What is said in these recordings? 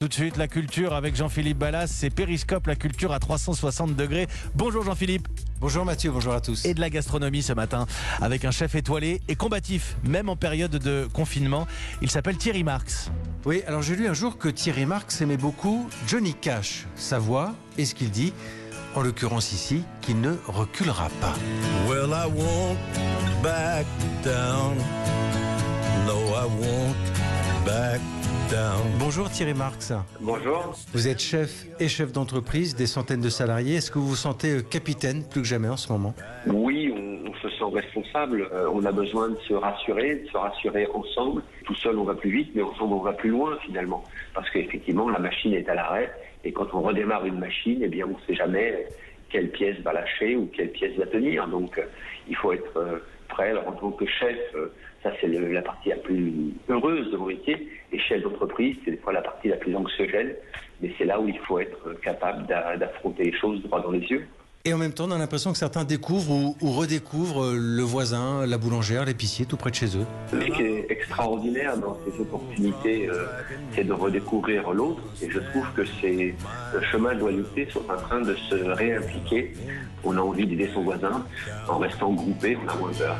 Tout de suite, la culture avec Jean-Philippe Ballas, c'est Périscope, la culture à 360 degrés. Bonjour Jean-Philippe. Bonjour Mathieu, bonjour à tous. Et de la gastronomie ce matin, avec un chef étoilé et combatif, même en période de confinement. Il s'appelle Thierry Marx. Oui, alors j'ai lu un jour que Thierry Marx aimait beaucoup Johnny Cash, sa voix et ce qu'il dit, en l'occurrence ici, qu'il ne reculera pas. Well, I won't back down. No, I won't back down. Bonjour Thierry Marx. Bonjour. Vous êtes chef et chef d'entreprise, des centaines de salariés. Est-ce que vous vous sentez capitaine plus que jamais en ce moment? Oui, on se sent responsable. On a besoin de se rassurer ensemble. Tout seul, on va plus vite, mais ensemble, on va plus loin finalement. Parce qu'effectivement, la machine est à l'arrêt. Et quand on redémarre une machine, eh bien, on ne sait jamais quelle pièce va lâcher ou quelle pièce va tenir. Donc, il faut être prêt. Alors, en tant que chef, ça c'est la partie la plus heureuse de mon métier. Et chef d'entreprise, c'est des fois la partie la plus anxiogène. Mais c'est là où il faut être capable d'affronter les choses droit dans les yeux. Et en même temps, on a l'impression que certains découvrent ou redécouvrent le voisin, la boulangère, l'épicier, tout près de chez eux. Ce qui est extraordinaire dans ces opportunités, c'est de redécouvrir l'autre. Et je trouve que ces chemins de loyauté sont en train de se réimpliquer. On a envie d'aider son voisin. En restant groupé, on a moins peur.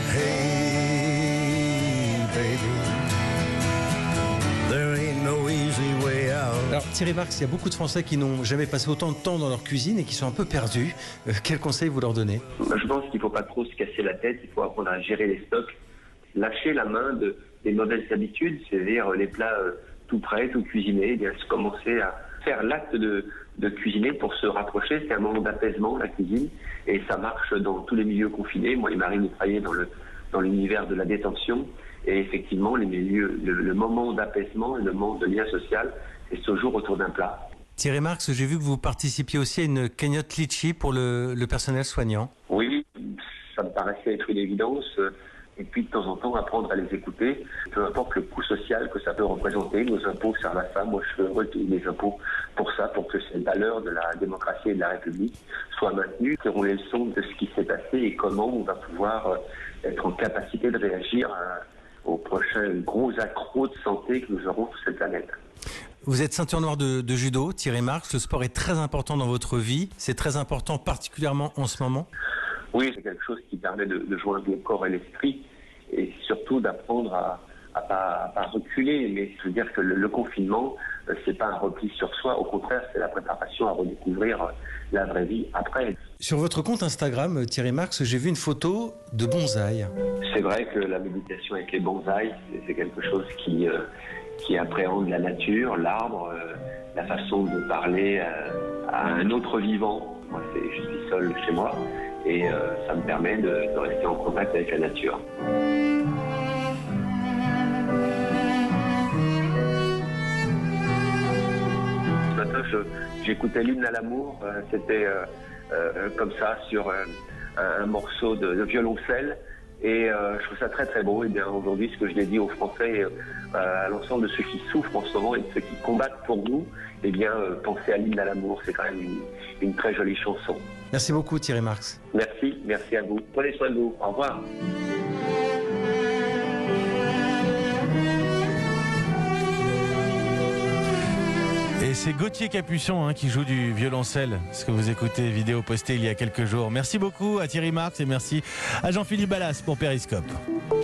Hey, baby, there ain't no easy way out. Alors Thierry Marx, il y a beaucoup de Français qui n'ont jamais passé autant de temps dans leur cuisine et qui sont un peu perdus. Quel conseil vous leur donnez? Je pense qu'il ne faut pas trop se casser la tête. Il faut apprendre à gérer les stocks. Lâcher la main des mauvaises habitudes, c'est-à-dire les plats tout prêts, tout cuisinés. Eh bien, commencer à faire l'acte de cuisiner pour se rapprocher. C'est un moment d'apaisement, la cuisine. Et ça marche dans tous les milieux confinés. Moi, il m'arrive de travailler dans l'univers de la détention. Et effectivement, le moment d'apaisement et le moment de lien social, c'est toujours autour d'un plat. Thierry Marx, j'ai vu que vous participiez aussi à une cagnotte Litchi pour le personnel soignant. Oui, ça me paraissait être une évidence. Et puis de temps en temps, apprendre à les écouter, peu importe le coût social que ça peut représenter. Nos impôts servent à ça. Moi, je veux retirer mes impôts pour ça, pour que ces valeurs de la démocratie et de la République soient maintenues. Tirons les leçons de ce qui s'est passé et comment on va pouvoir être en capacité de réagir aux prochains gros accros de santé que nous aurons sur cette planète. Vous êtes ceinture noire de judo, Thierry Marx. Le sport est très important dans votre vie. C'est très important particulièrement en ce moment. Oui, c'est quelque chose qui permet de joindre le corps et l'esprit et surtout d'apprendre à pas reculer. Mais je veux dire que le confinement, c'est pas un repli sur soi. Au contraire, c'est la préparation à redécouvrir la vraie vie après. Sur votre compte Instagram, Thierry Marx, j'ai vu une photo de bonsaï. C'est vrai que la méditation avec les bonsaïs, c'est quelque chose qui appréhende la nature, l'arbre, la façon de parler à un autre vivant. Moi, je suis seul chez moi et ça me permet de rester en contact avec la nature. Ce matin, j'écoutais l'hymne à l'amour. C'était comme ça sur un morceau de violoncelle. Et je trouve ça très très beau. Et bien aujourd'hui, ce que je l'ai dit aux Français, à l'ensemble de ceux qui souffrent en ce moment et de ceux qui combattent pour nous, eh bien pensez à l'hymne à l'amour. C'est quand même une très jolie chanson. Merci beaucoup Thierry Marx. Merci à vous. Prenez soin de vous. Au revoir. Et c'est Gauthier Capuçon qui joue du violoncelle, ce que vous écoutez, vidéo postée il y a quelques jours. Merci beaucoup à Thierry Marx et merci à Jean-Philippe Ballas pour Périscope.